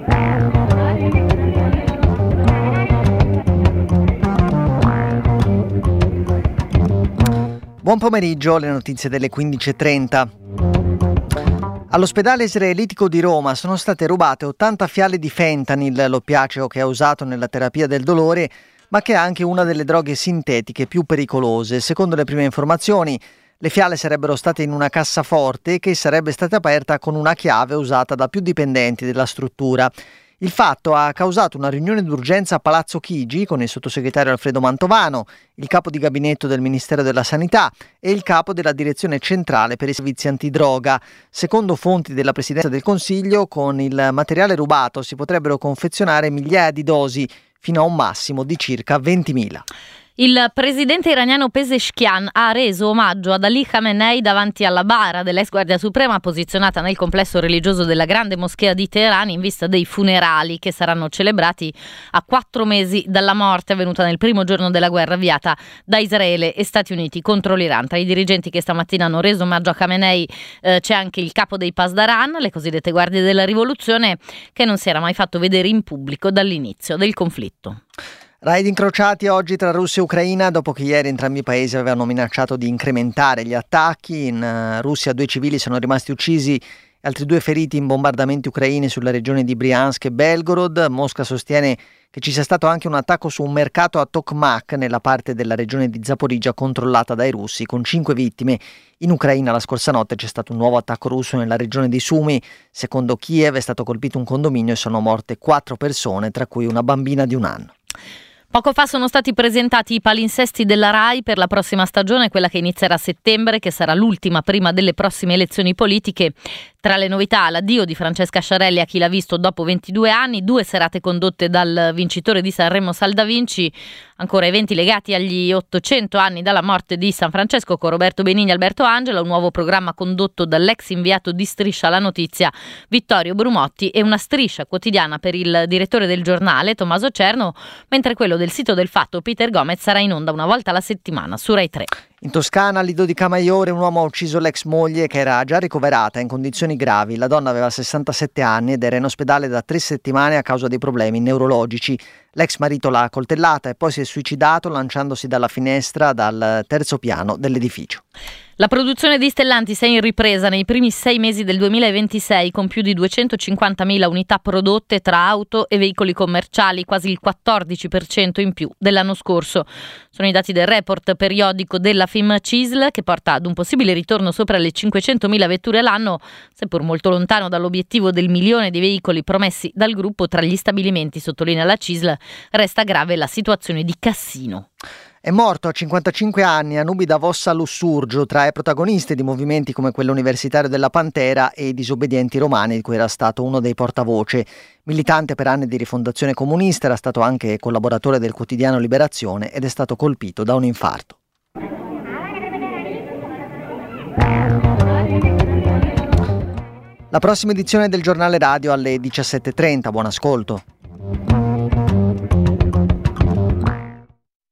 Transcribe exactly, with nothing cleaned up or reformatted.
Buon pomeriggio, le notizie delle quindici e trenta. All'ospedale israelitico di Roma sono state rubate ottanta fiale di fentanyl, l'oppiaceo che è usato nella terapia del dolore, ma che è anche una delle droghe sintetiche più pericolose. Secondo le prime informazioni, le fiale sarebbero state in una cassaforte che sarebbe stata aperta con una chiave usata da più dipendenti della struttura. Il fatto ha causato una riunione d'urgenza a Palazzo Chigi con il sottosegretario Alfredo Mantovano, il capo di gabinetto del Ministero della Sanità e il capo della Direzione Centrale per i Servizi Antidroga. Secondo fonti della Presidenza del Consiglio, con il materiale rubato si potrebbero confezionare migliaia di dosi fino a un massimo di circa ventimila. Il presidente iraniano Pezeshkian ha reso omaggio ad Ali Khamenei davanti alla bara dell'ex Guardia Suprema posizionata nel complesso religioso della Grande Moschea di Teheran in vista dei funerali che saranno celebrati a quattro mesi dalla morte avvenuta nel primo giorno della guerra avviata da Israele e Stati Uniti contro l'Iran. Tra i dirigenti che stamattina hanno reso omaggio a Khamenei eh, c'è anche il capo dei Pasdaran, le cosiddette guardie della rivoluzione, che non si era mai fatto vedere in pubblico dall'inizio del conflitto. Raid incrociati oggi tra Russia e Ucraina dopo che ieri entrambi i paesi avevano minacciato di incrementare gli attacchi. In uh, Russia due civili sono rimasti uccisi e altri due feriti in bombardamenti ucraini sulle regioni di Briansk e Belgorod. Mosca sostiene che ci sia stato anche un attacco su un mercato a Tokmak nella parte della regione di Zaporizhzhia controllata dai russi, con cinque vittime. In Ucraina la scorsa notte c'è stato un nuovo attacco russo nella regione di Sumy. Secondo Kiev è stato colpito un condominio e sono morte quattro persone, tra cui una bambina di un anno. Poco fa sono stati presentati i palinsesti della RAI per la prossima stagione, quella che inizierà a settembre, che sarà l'ultima prima delle prossime elezioni politiche. Tra le novità, l'addio di Francesca Sciarelli a Chi l'ha visto dopo ventidue anni, due serate condotte dal vincitore di Sanremo Sal Da Vinci, ancora eventi legati agli ottocento anni dalla morte di San Francesco con Roberto Benigni e Alberto Angela, un nuovo programma condotto dall'ex inviato di Striscia la Notizia Vittorio Brumotti e una striscia quotidiana per il direttore del giornale Tommaso Cerno, mentre quello del sito del Fatto Peter Gomez sarà in onda una volta alla settimana su Rai tre. In Toscana, a Lido di Camaiore, un uomo ha ucciso l'ex moglie che era già ricoverata in condizioni gravi. La donna aveva sessantasette anni ed era in ospedale da tre settimane a causa dei problemi neurologici. L'ex marito l'ha coltellata e poi si è suicidato lanciandosi dalla finestra dal terzo piano dell'edificio. La produzione di Stellantis è in ripresa nei primi sei mesi del duemilaventisei con più di duecentocinquantamila unità prodotte tra auto e veicoli commerciali, quasi il quattordici per cento in più dell'anno scorso. Sono i dati del report periodico della FIMCISL che porta ad un possibile ritorno sopra le cinquecentomila vetture all'anno, seppur molto lontano dall'obiettivo del milione di veicoli promessi dal gruppo. Tra gli stabilimenti, sottolinea la CISL, resta grave la situazione di Cassino. È morto a cinquantacinque anni Anubida Vossa Lussurgio, tra i protagonisti di movimenti come quello universitario della Pantera e i disobbedienti romani, di cui era stato uno dei portavoce. Militante per anni di Rifondazione Comunista, era stato anche collaboratore del quotidiano Liberazione ed è stato colpito da un infarto. La prossima edizione del giornale radio alle diciassette e trenta. Buon ascolto.